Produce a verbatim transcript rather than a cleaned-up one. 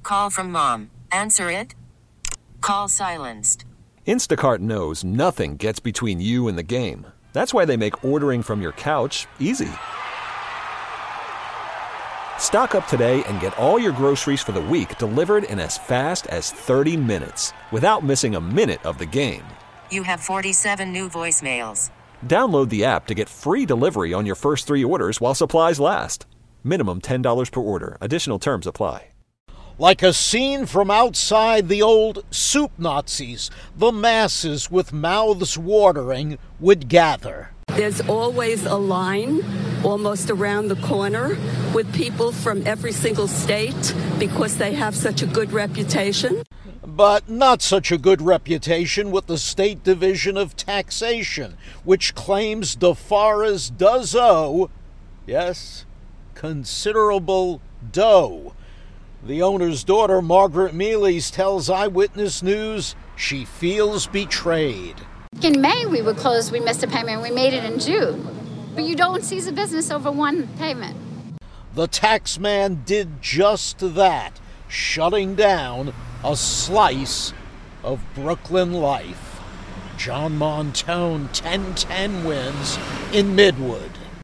call from mom. Answer it. Call silenced. Instacart knows nothing gets between you and the game. That's why they make ordering from your couch easy. Stock up today and get all your groceries for the week delivered in as fast as thirty minutes without missing a minute of the game. You have forty-seven new voicemails. Download the app to get free delivery on your first three orders while supplies last. Minimum ten dollars per order. Additional terms apply. Like a scene from outside the old soup Nazis, the masses with mouths watering would gather. There's always a line almost around the corner with people from every single state because they have such a good reputation. But not such a good reputation with the State Division of Taxation, which claims DeForest does owe, yes, considerable dough. The owner's daughter, Margaret Mealy, tells Eyewitness News she feels betrayed. In May, we were closed. We missed a payment. We made it in June. But you don't seize a business over one payment. The tax man did just that, shutting down a slice of Brooklyn life. John Montone, ten ten wins in Midwood.